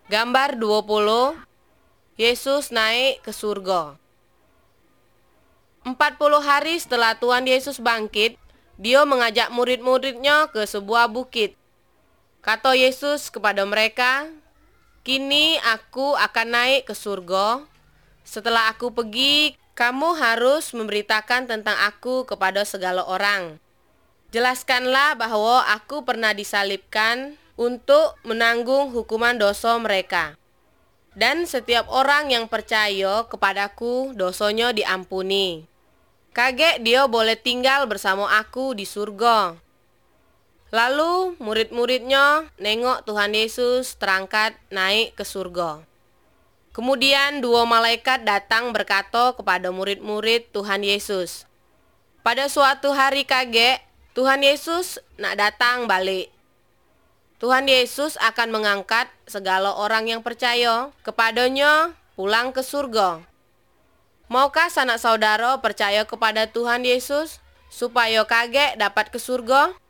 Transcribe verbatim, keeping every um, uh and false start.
Gambar dua puluh. Yesus naik ke surga. Empat puluh hari setelah Tuhan Yesus bangkit, Dia mengajak murid-muridnya ke sebuah bukit. Kata Yesus kepada mereka, "Kini aku akan naik ke surga. Setelah aku pergi, kamu harus memberitakan tentang aku kepada segala orang. Jelaskanlah bahwa aku pernah disalibkan untuk menanggung hukuman dosa mereka. Dan setiap orang yang percaya kepadaku, dosanya diampuni. Kaget dia boleh tinggal bersama aku di surga." Lalu murid-muridnya nengok Tuhan Yesus terangkat naik ke surga. Kemudian dua malaikat datang berkata kepada murid-murid Tuhan Yesus, "Pada suatu hari kaget, Tuhan Yesus nak datang balik. Tuhan Yesus akan mengangkat segala orang yang percaya kepadanya pulang ke surga. Maukah sanak saudara percaya kepada Tuhan Yesus supaya kaget dapat ke surga?"